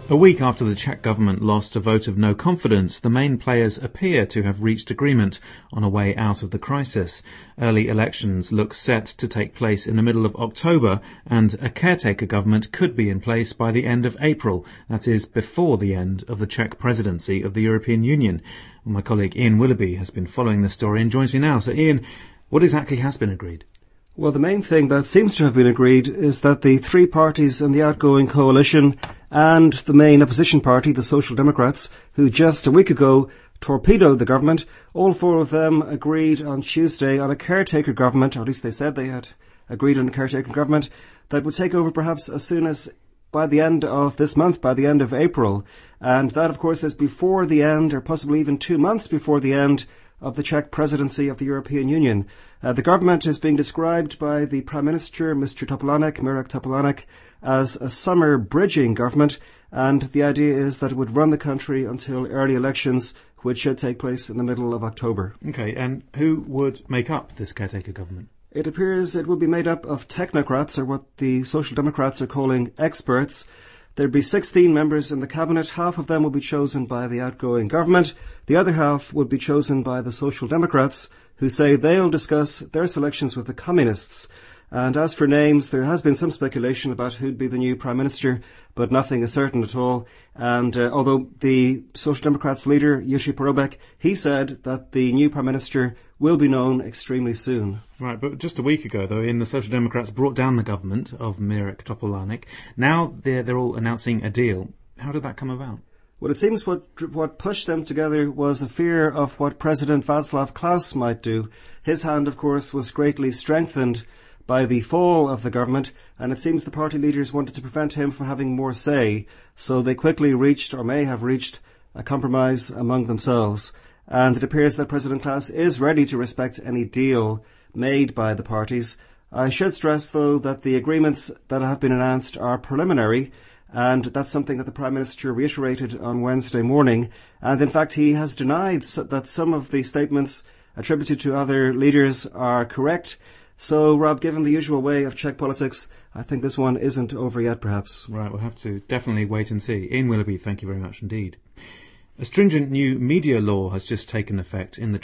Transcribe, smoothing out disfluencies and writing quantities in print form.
A week after the Czech government lost a vote of no confidence, the main players appear to have reached agreement on a way out of the crisis. Early elections look set to take place in the middle of October, and a caretaker government could be in place by the end of April, that is, before the end of the Czech presidency of the European Union. My colleague Ian Willoughby has been following the story and joins me now. So Ian, what exactly has been agreed? Well, the main thing that seems to have been agreed is that the three parties in the outgoing coalition and the main opposition party, the Social Democrats, who just a week ago torpedoed the government, all four of them agreed on Tuesday on a caretaker government, or at least they said they had agreed on a caretaker government, that would take over perhaps as soon as by the end of this month, by the end of April. And that, of course, is before the end, or possibly even 2 months before the end, of the Czech presidency of the European Union. The government is being described by the Prime Minister, Mr. Topolánek, Mirek Topolánek, as a summer bridging government, and the idea is that it would run the country until early elections, which should take place in the middle of October. Okay, and who would make up this caretaker government? It appears it would be made up of technocrats, or what the Social Democrats are calling experts. There'd be 16 members in the cabinet. Half of them will be chosen by the outgoing government. The other half would be chosen by the Social Democrats, who say they'll discuss their selections with the Communists. And as for names, there has been some speculation about who'd be the new Prime Minister, but nothing is certain at all. And although the Social Democrats leader, Jiří Paroubek, he said that the new Prime Minister will be known extremely soon. Right, but just a week ago, though, the Social Democrats brought down the government of Mirek Topolánek. Now they're all announcing a deal. How did that come about? Well, it seems what pushed them together was a fear of what President Václav Klaus might do. His hand, of course, was greatly strengthened by the fall of the government, and it seems the party leaders wanted to prevent him from having more say, so they quickly reached, or may have reached, a compromise among themselves. And it appears that President Klaus is ready to respect any deal made by the parties. I should stress, though, that the agreements that have been announced are preliminary, and that's something that the Prime Minister reiterated on Wednesday morning. And in fact, he has denied that some of the statements attributed to other leaders are correct. So, Rob, given the usual way of Czech politics, I think this one isn't over yet, perhaps. Right, we'll have to definitely wait and see. Ian Willoughby, thank you very much indeed. A stringent new media law has just taken effect in the